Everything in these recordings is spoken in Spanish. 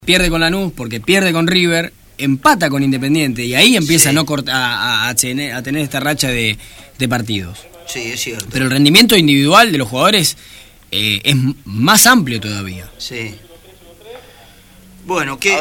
pierde con Lanús, porque pierde con River, empata con Independiente y ahí empieza a tener esta racha de partidos. Sí, es cierto. Pero el rendimiento individual de los jugadores es más amplio todavía. Sí. Bueno, ¿qué?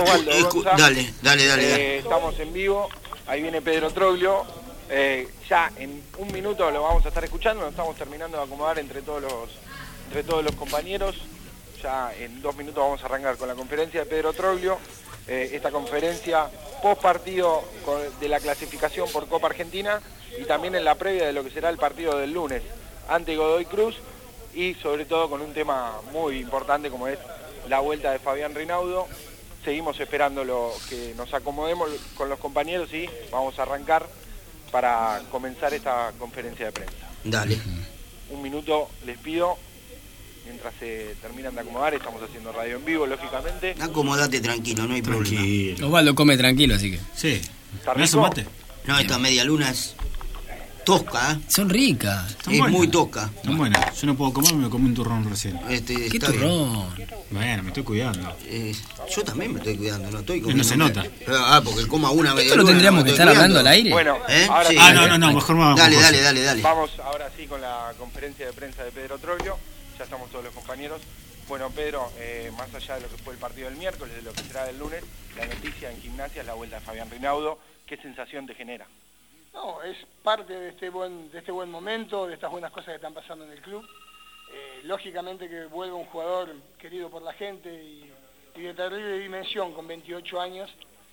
Dale. Estamos en vivo, ahí viene Pedro Troglio. Ya en un minuto lo vamos a estar escuchando, nos estamos terminando de acomodar entre todos los compañeros. Ya en 2 minutos vamos a arrancar con la conferencia de Pedro Troglio, esta conferencia post partido de la clasificación por Copa Argentina y también en la previa de lo que será el partido del lunes ante Godoy Cruz y sobre todo con un tema muy importante como es la vuelta de Fabián Reinaudo. Seguimos esperando que nos acomodemos con los compañeros y vamos a arrancar para comenzar esta conferencia de prensa. Dale. 1 minuto les pido. Mientras se terminan de acomodar, estamos haciendo radio en vivo, lógicamente. Acomodate tranquilo, no hay problema. Osvaldo come tranquilo, así que... Sí. ¿Está ¿Me hace rico? mate? No, esta media luna es tosca, ¿eh? Son ricas. Es muy tosca. Están buenas. Yo no puedo comer, me comí un turrón recién. ¿Qué Está bien. turrón? Bueno, me estoy cuidando. Yo también me estoy cuidando, no estoy comiendo. No se nota. Porque coma una media ¿Esto lo luna, tendríamos no que me estar estoy hablando al cuidando. aire? Bueno, ¿Eh? ahora Sí. sí. No, mejor vamos. Dale. Vamos ahora sí con la conferencia de prensa de Pedro Troglio. Ya estamos todos los compañeros. Bueno, Pedro, más allá de lo que fue el partido del miércoles, de lo que será del lunes, la noticia en Gimnasia es la vuelta de Fabián Reinaudo. ¿Qué sensación te genera? No, es parte de este buen momento, de estas buenas cosas que están pasando en el club. Lógicamente que vuelve un jugador querido por la gente y de terrible dimensión con 28 años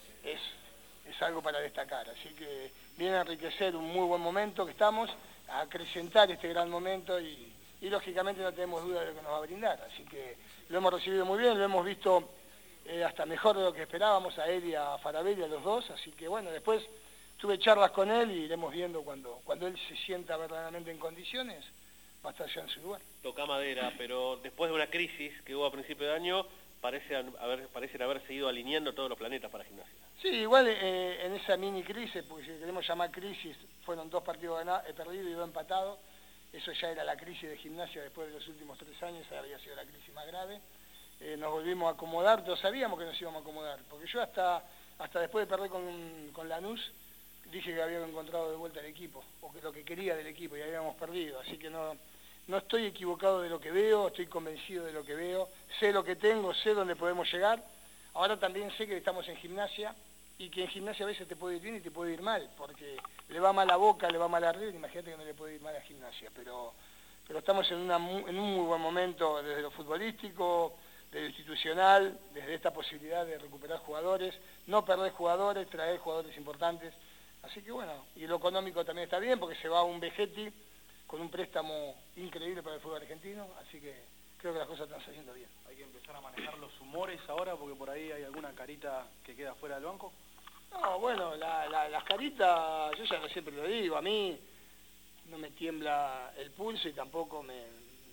es algo para destacar. Así que viene a enriquecer un muy buen momento que estamos, a acrecentar este gran momento y lógicamente no tenemos duda de lo que nos va a brindar. Así que lo hemos recibido muy bien, lo hemos visto hasta mejor de lo que esperábamos, a él y a Farabelli, a los dos. Así que bueno, después tuve charlas con él y iremos viendo cuando él se sienta verdaderamente en condiciones, va a estar ya en su lugar. Toca madera, pero después de una crisis que hubo a principio de año, parecen haberse ido alineando todos los planetas para Gimnasia. Sí, igual en esa mini crisis, porque si queremos llamar crisis, fueron 2 partidos perdidos y 2 empatados. Eso ya era la crisis de Gimnasia después de los últimos 3 años, había sido la crisis más grave. Nos volvimos a acomodar, todos sabíamos que nos íbamos a acomodar, porque yo hasta después de perder con Lanús, dije que habíamos encontrado de vuelta el equipo, o que lo que quería del equipo, y habíamos perdido. Así que no estoy equivocado de lo que veo, estoy convencido de lo que veo, sé lo que tengo, sé dónde podemos llegar. Ahora también sé que estamos en Gimnasia, y que en Gimnasia a veces te puede ir bien y te puede ir mal, porque le va mal a Boca, le va mal a River, imagínate que no le puede ir mal a Gimnasia, pero estamos en un muy buen momento desde lo futbolístico, desde lo institucional, desde esta posibilidad de recuperar jugadores, no perder jugadores, traer jugadores importantes. Así que bueno, y lo económico también está bien, porque se va un Vegetti con un préstamo increíble para el fútbol argentino, así que creo que las cosas están saliendo bien. Hay que empezar a manejar los humores ahora, porque por ahí hay alguna carita que queda fuera del banco. No, bueno, las caritas, yo ya siempre lo digo, a mí no me tiembla el pulso y tampoco me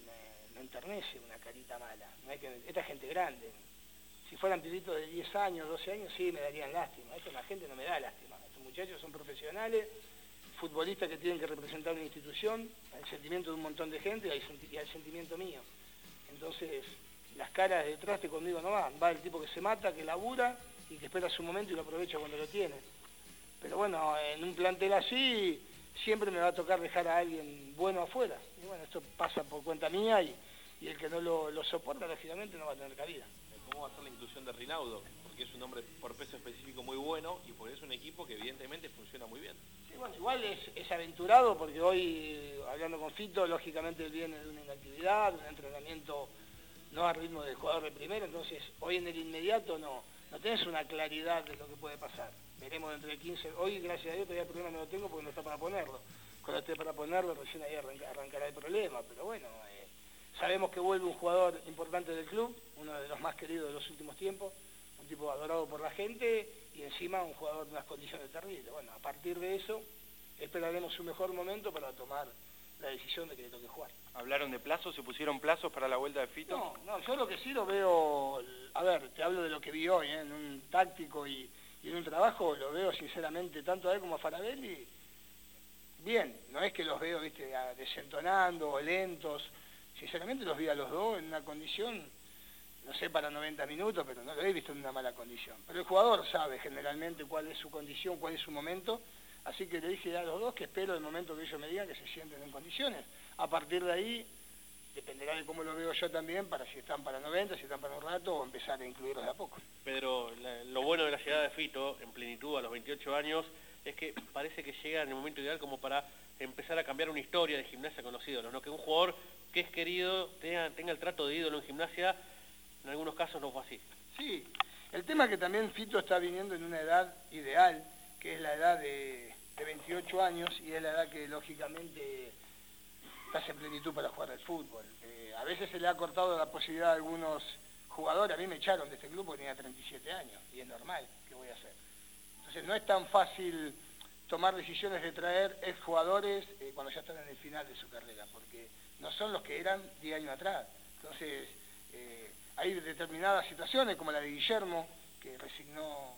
enternece una carita mala. No hay esta gente grande, si fueran pibitos de 10 años, 12 años, sí me darían lástima. La gente no me da lástima. Estos muchachos son profesionales, futbolistas que tienen que representar una institución, el sentimiento de un montón de gente y el sentimiento mío. Entonces, las caras de traste conmigo no van. Va el tipo que se mata, que labura y que espera su momento y lo aprovecha cuando lo tiene. Pero bueno, en un plantel así siempre me va a tocar dejar a alguien bueno afuera. Y bueno, esto pasa por cuenta mía y el que no lo soporta, lógicamente, no va a tener cabida. ¿Cómo va a ser la inclusión de Reinaudo? Porque es un hombre por peso específico muy bueno y porque es un equipo que evidentemente funciona muy bien. Sí, bueno, igual es aventurado porque hoy, hablando con Fito, lógicamente él viene de una inactividad, de un entrenamiento no al ritmo del jugador de primera, entonces hoy en el inmediato no tenés una claridad de lo que puede pasar. Veremos dentro de 15, hoy gracias a Dios todavía el problema no lo tengo porque no está para ponerlo. Cuando esté para ponerlo recién ahí arrancará el problema, pero bueno, sabemos que vuelve un jugador importante del club, uno de los más queridos de los últimos tiempos, un tipo adorado por la gente y encima un jugador de unas condiciones terribles. Bueno, a partir de eso esperaremos su mejor momento para tomar la decisión de que le toque jugar. ¿Hablaron de plazos? ¿Se pusieron plazos para la vuelta de Fito? No, yo lo que sí lo veo, a ver, te hablo de lo que vi hoy, en un táctico y en un trabajo, lo veo sinceramente tanto a él como a Farabelli bien. No es que los veo, viste, desentonando o lentos, sinceramente los vi a los dos en una condición no sé para 90 minutos, pero no lo he visto en una mala condición. Pero el jugador sabe generalmente cuál es su condición, cuál es su momento, así que le dije a los dos que espero el momento que ellos me digan que se sienten en condiciones. A partir de ahí, dependerá de cómo lo veo yo también, para si están para 90, si están para un rato, o empezar a incluirlos de a poco. Pedro, lo bueno de la llegada de Fito en plenitud a los 28 años es que parece que llega en el momento ideal como para empezar a cambiar una historia de Gimnasia con los ídolos, ¿no? Que un jugador que es querido tenga el trato de ídolo en Gimnasia, en algunos casos no fue así. Sí, el tema es que también Fito está viniendo en una edad ideal, que es la edad de 28 años, y es la edad que lógicamente estás en plenitud para jugar al fútbol. A veces se le ha cortado la posibilidad a algunos jugadores. A mí me echaron de este club porque tenía 37 años, y es normal, ¿qué voy a hacer? Entonces no es tan fácil tomar decisiones de traer exjugadores cuando ya están en el final de su carrera, porque no son los que eran 10 años atrás. Entonces hay determinadas situaciones, como la de Guillermo, que resignó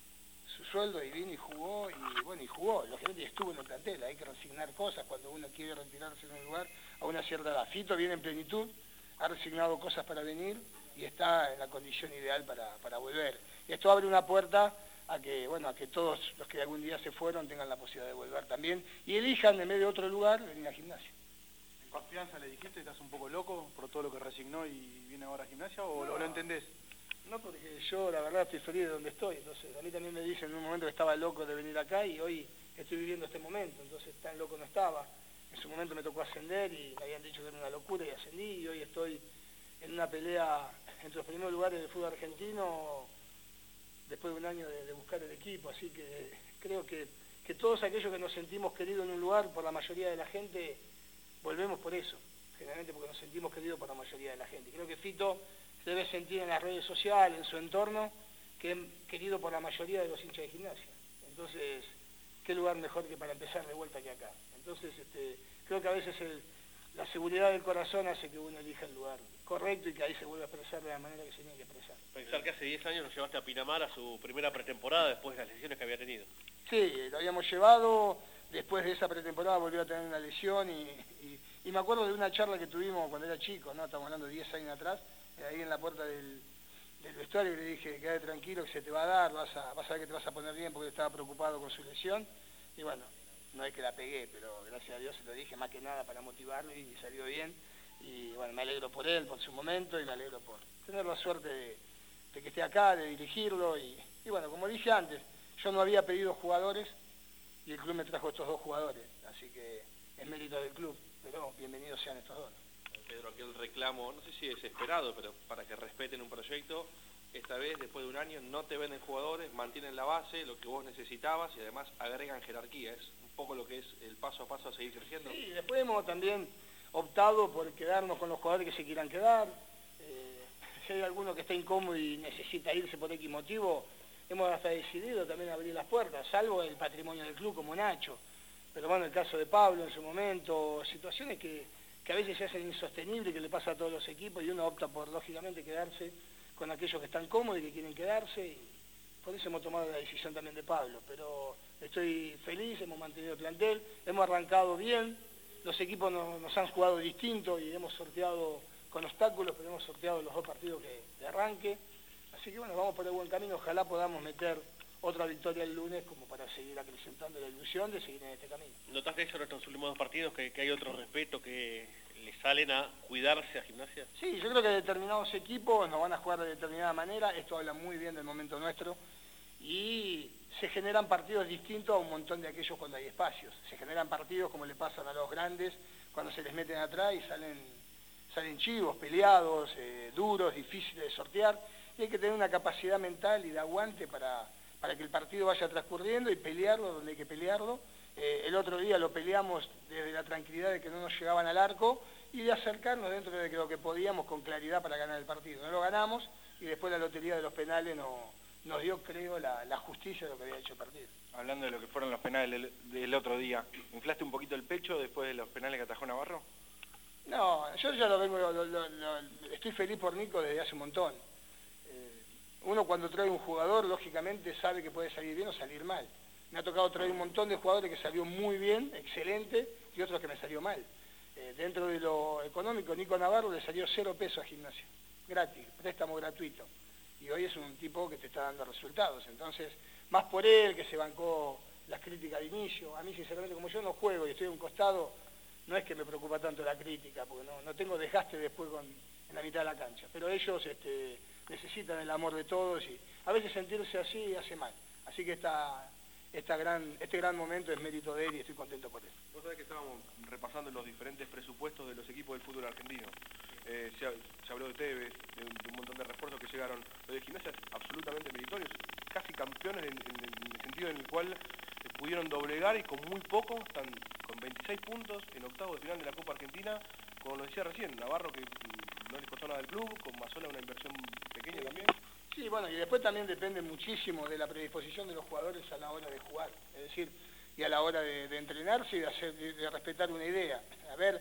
su sueldo y vino y jugó, y jugó. Lógicamente estuvo en el plantel, hay que resignar cosas cuando uno quiere retirarse en un lugar a una cierta edad. Fito viene en plenitud, ha resignado cosas para venir y está en la condición ideal para volver. Esto abre una puerta a que todos los que algún día se fueron tengan la posibilidad de volver también y elijan en medio de otro lugar venir a Gimnasia. ¿En confianza le dijiste que estás un poco loco por todo lo que resignó y viene ahora a Gimnasia o lo entendés? No, porque yo la verdad estoy feliz de donde estoy, entonces a mí también me dicen en un momento que estaba loco de venir acá y hoy estoy viviendo este momento, entonces tan loco no estaba. En su momento me tocó ascender y me habían dicho que era una locura y ascendí, y hoy estoy en una pelea entre los primeros lugares del fútbol argentino después de un año de buscar el equipo, así que creo que todos aquellos que nos sentimos queridos en un lugar por la mayoría de la gente, volvemos por eso, generalmente porque nos sentimos queridos por la mayoría de la gente. Creo que Fito se debe sentir en las redes sociales, en su entorno, que es querido por la mayoría de los hinchas de Gimnasia. Entonces, qué lugar mejor que para empezar de vuelta que acá. Entonces, creo que a veces la seguridad del corazón hace que uno elija el lugar correcto y que ahí se vuelva a expresar de la manera que se tiene que expresar. Pensar que hace 10 años lo llevaste a Pinamar a su primera pretemporada después de las lesiones que había tenido. Sí, lo habíamos llevado, después de esa pretemporada volvió a tener una lesión y me acuerdo de una charla que tuvimos cuando era chico, ¿no? Estamos hablando de 10 años atrás, ahí en la puerta del vestuario, le dije, quédate tranquilo que se te va a dar, vas a ver que te vas a poner bien, porque estaba preocupado con su lesión, y bueno, no es que la pegué, pero gracias a Dios se lo dije más que nada para motivarlo y salió bien, y bueno, me alegro por él, por su momento, y me alegro por tener la suerte de que esté acá, de dirigirlo, y bueno, como dije antes, yo no había pedido jugadores, y el club me trajo estos dos jugadores, así que es mérito del club, pero bienvenidos sean estos dos. Pedro, aquel reclamo, no sé si es esperado, pero para que respeten un proyecto, esta vez, después de un año, no te venden jugadores, mantienen la base, lo que vos necesitabas, y además agregan jerarquía. Es un poco lo que es el paso a paso a seguir creciendo. Sí, después hemos también optado por quedarnos con los jugadores que se quieran quedar. Si hay alguno que está incómodo y necesita irse por X motivo, hemos hasta decidido también abrir las puertas, salvo el patrimonio del club como Nacho. Pero bueno, el caso de Pablo en su momento, situaciones que a veces se hacen insostenibles, que le pasa a todos los equipos, y uno opta por, lógicamente, quedarse con aquellos que están cómodos y que quieren quedarse, y por eso hemos tomado la decisión también de Pablo. Pero estoy feliz, hemos mantenido el plantel, hemos arrancado bien, los equipos nos han jugado distinto y hemos sorteado con obstáculos, pero hemos sorteado los dos partidos de arranque, así que bueno, vamos por el buen camino, ojalá podamos meter otra victoria el lunes como para seguir acrecentando la ilusión de seguir en este camino. ¿Notaste eso en estos últimos dos partidos, que hay otro respeto, que le salen a cuidarse a Gimnasia? Sí, yo creo que determinados equipos nos van a jugar de determinada manera, esto habla muy bien del momento nuestro, y se generan partidos distintos a un montón de aquellos cuando hay espacios. Se generan partidos como le pasan a los grandes, cuando se les meten atrás y salen chivos, peleados, duros, difíciles de sortear, y hay que tener una capacidad mental y de aguante para que el partido vaya transcurriendo y pelearlo donde hay que pelearlo. El otro día lo peleamos desde la tranquilidad de que no nos llegaban al arco y de acercarnos dentro de lo que podíamos con claridad para ganar el partido. No lo ganamos y después la lotería de los penales nos dio, creo, la justicia de lo que había hecho el partido. Hablando de lo que fueron los penales del otro día, ¿inflaste un poquito el pecho después de los penales que atajó Navarro? No, yo ya lo vengo, estoy feliz por Nico desde hace un montón. Uno cuando trae un jugador, lógicamente, sabe que puede salir bien o salir mal. Me ha tocado traer un montón de jugadores que salió muy bien, excelente, y otros que me salió mal. Dentro de lo económico, Nico Navarro le salió 0 pesos a Gimnasia. gratis, préstamo gratuito. Y hoy es un tipo que te está dando resultados. Entonces, más por él, que se bancó las críticas de inicio. A mí, sinceramente, como yo no juego y estoy a un costado, no es que me preocupa tanto la crítica, porque no tengo desgaste después en la mitad de la cancha. Pero ellos necesitan el amor de todos y a veces sentirse así hace mal. Así que este gran momento es mérito de él y estoy contento por él. Vos sabés que estábamos repasando los diferentes presupuestos de los equipos del fútbol argentino. Se habló de Tevez, de un montón de refuerzos que llegaron. Lo de Gimnasia es absolutamente meritorio, casi campeones en el sentido en el cual pudieron doblegar y con muy poco, están con 26 puntos en octavos de final de la Copa Argentina, como lo decía recién, Navarro que no les costó nada del club, con Mazola una inversión pequeña también. Sí, bueno, y después también depende muchísimo de la predisposición de los jugadores a la hora de jugar, es decir, y a la hora de entrenarse y de respetar una idea. A ver,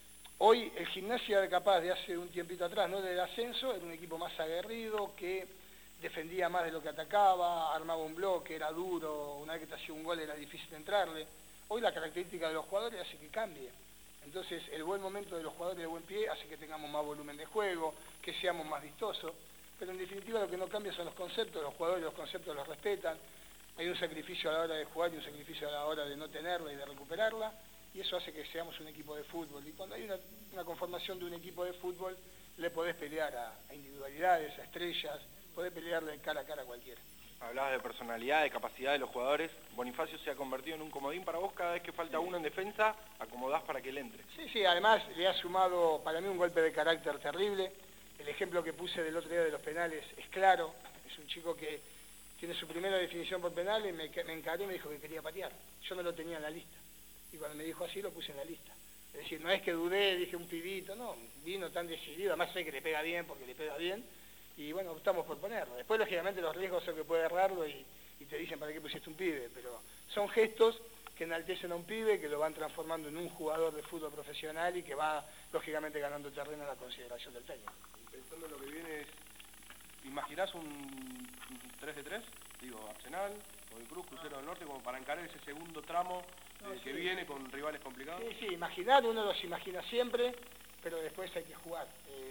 hoy el Gimnasia capaz de hace un tiempito atrás, no del ascenso, era un equipo más aguerrido, que defendía más de lo que atacaba, armaba un bloque, era duro, una vez que te hacía un gol era difícil entrarle. Hoy la característica de los jugadores hace que cambie. Entonces el buen momento de los jugadores de buen pie hace que tengamos más volumen de juego, que seamos más vistosos. Pero en definitiva lo que no cambia son los conceptos, los jugadores los conceptos los respetan, hay un sacrificio a la hora de jugar y un sacrificio a la hora de no tenerla y de recuperarla, y eso hace que seamos un equipo de fútbol. Y cuando hay una conformación de un equipo de fútbol, le podés pelear a individualidades, a estrellas, podés pelearle cara a cara a cualquiera. Hablabas de personalidad, de capacidad de los jugadores. Bonifacio se ha convertido en un comodín para vos. Cada vez que falta uno en defensa, acomodás para que él entre. Sí, además le ha sumado para mí un golpe de carácter terrible. El ejemplo que puse del otro día de los penales es claro. Es un chico que tiene su primera definición por penales, me encaré y me dijo que quería patear. Yo no lo tenía en la lista. Y cuando me dijo así, lo puse en la lista. Es decir, no es que dudé, dije un pibito, no, vino tan decidido. Además sé que le pega bien porque le pega bien. Y bueno, optamos por ponerlo. Después, lógicamente, los riesgos son que puede errarlo y te dicen para qué pusiste un pibe. Pero son gestos que enaltecen a un pibe, que lo van transformando en un jugador de fútbol profesional y que va, lógicamente, ganando terreno en la consideración del técnico. Pensando en lo que viene, ¿imaginás un 3-3? Digo, Arsenal, Godoy Cruz, Crucero del Norte, como para encarar ese segundo tramo que viene con rivales complicados. Sí, imaginar, uno los imagina siempre, pero después hay que jugar.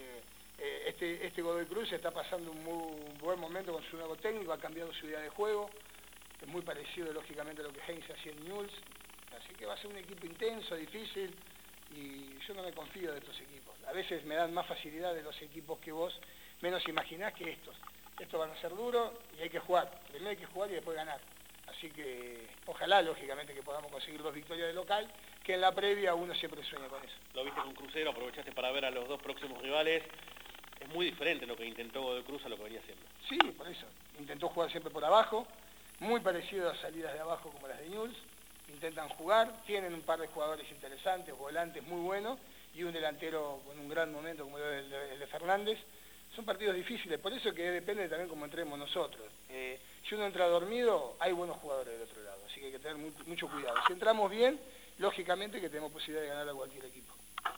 Este Godoy Cruz está pasando un muy buen momento con su nuevo técnico, ha cambiado su idea de juego, es muy parecido lógicamente a lo que Heinz hacía en Newell's, así que va a ser un equipo intenso, difícil, y yo no me confío de estos equipos. A veces me dan más facilidad de los equipos que vos menos imaginás que estos. Estos van a ser duros y hay que jugar, primero hay que jugar y después ganar. Así que ojalá lógicamente que podamos conseguir 2 victorias de local, que en la previa uno siempre sueña con eso. Lo viste con Crucero, aprovechaste para ver a los dos próximos rivales. Es muy diferente lo que intentó Godoy Cruz a lo que venía haciendo. Sí, por eso. Intentó jugar siempre por abajo, muy parecido a salidas de abajo como las de Newell's. Intentan jugar, tienen un par de jugadores interesantes, volantes muy buenos, y un delantero con un gran momento como el de Fernández. Son partidos difíciles, por eso que depende también cómo entremos nosotros. Si uno entra dormido, hay buenos jugadores del otro lado, así que hay que tener mucho cuidado. Si entramos bien, lógicamente que tenemos posibilidad de ganar a cualquier equipo.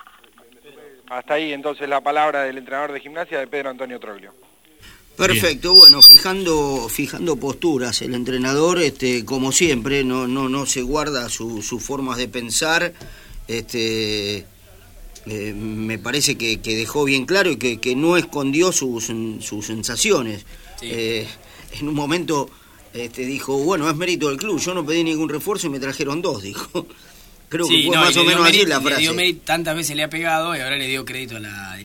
Hasta ahí entonces la palabra del entrenador de Gimnasia, de Pedro Antonio Troglio. Perfecto, bueno, fijando posturas, el entrenador, como siempre, no se guarda sus formas de pensar, me parece que dejó bien claro y que no escondió sus sensaciones. Sí. En un momento dijo, bueno, es mérito del club, yo no pedí ningún refuerzo y me trajeron 2, dijo. Creo que fue más o menos así la frase. Tantas veces le ha pegado y ahora le dio crédito a la